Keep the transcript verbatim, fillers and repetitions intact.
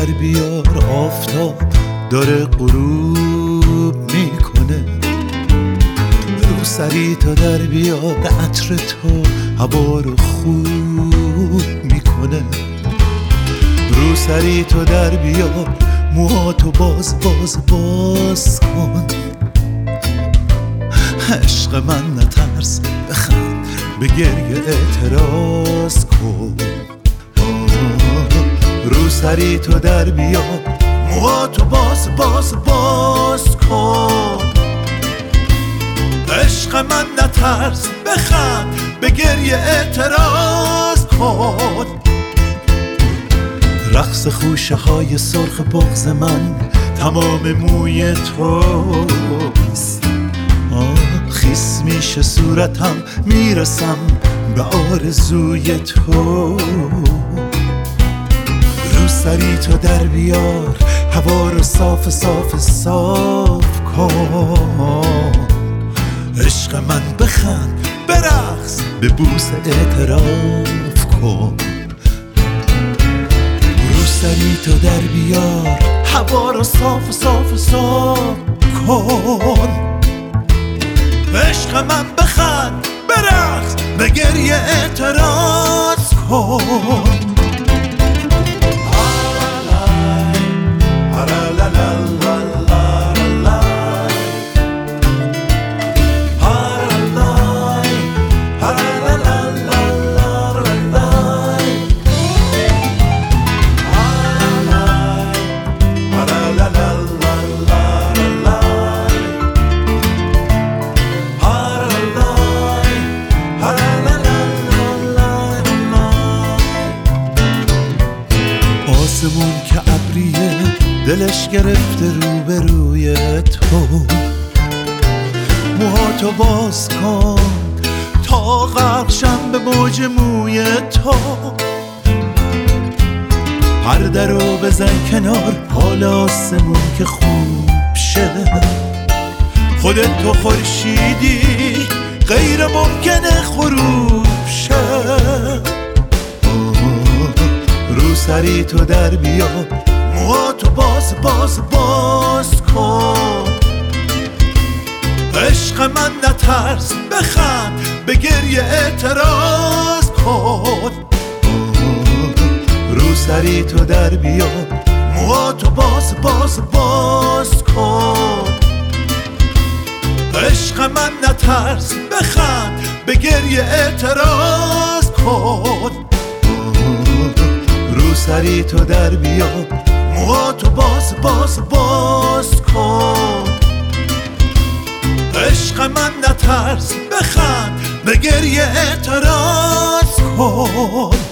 بیار، آفتاب داره غروب میکنه. رو سری تو در بیار، عطر تو هوا رو خوب میکنه. رو سری تو در بیار، موهاتو باز باز باز کن. عشق من نترس، بخند، به گریه اعتراض کن. رو سری تو در بیار، موهاتو باز باز باز کن. عشق من نترس، بخند، به گریه اعتراض کن. رقص خوشه های سرخ بغض من تمام موی توست. خیس میشه صورتم، میرسم به آرزوی تو. رو سری تو در بیار، هوا رو صاف صاف صاف کن. عشق من بخند، برقص، به بوس اعتراف کن. رو سری تو در بیار، هوا رو صاف صاف صاف کن. عشق من بخند، برقص، به گریه اعتراض کن. آسمون که ابریه، دلش گرفته رو به روی تو. موهاتو باز کن تا غرقشم به موج موی تو. پرده رو بزن کنار، حال آسمون که خوب شه. خودت تو خورشیدی، غیر ممکنه غروب شه. رو سری تو در بیار، موهاتو باز باز باز کن. عشق من نترس، بخند، به گریه اعتراض کن. رو سری تو در بیار، موهاتو باز باز باز کن. عشق من نترس، بخند، به گریه اعتراض کن. رو سری تو در بیار، موهاتو باز باز باز کن. عشق من نترس، بخند، به گریه اعتراض کن.